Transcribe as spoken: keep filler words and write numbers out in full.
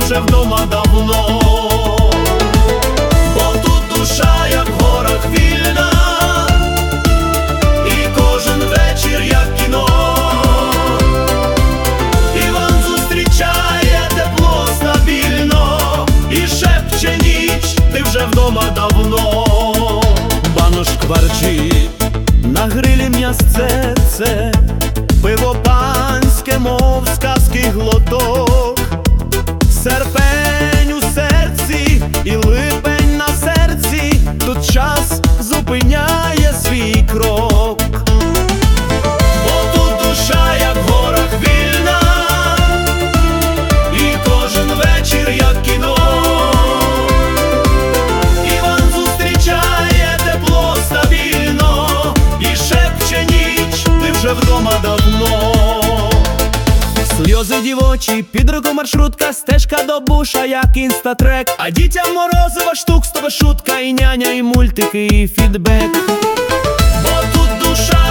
вже вдома давно. Бо тут душа, як в горах, вільна, і кожен вечір, як кіно. Іван зустрічає тепло стабільно, і шепче ніч, ти вже вдома давно. Банош кварчить, на грилі м'ясце це, пиво панське, мов сказки глоток. Серпень у серці і липень на серці, тут час зупиняє свій крок. Бо тут душа, як в горах, вільна, і кожен вечір, як кіно. Іван зустрічає тепло стабільно, і шепче ніч, ти вже вдома давно. Сльози дівочі, під руку маршрутка, стежка до буша, як інстатрек. А дітям морозива штук, з того шутка, і няня, і мультики, і фідбек. Бо тут душа,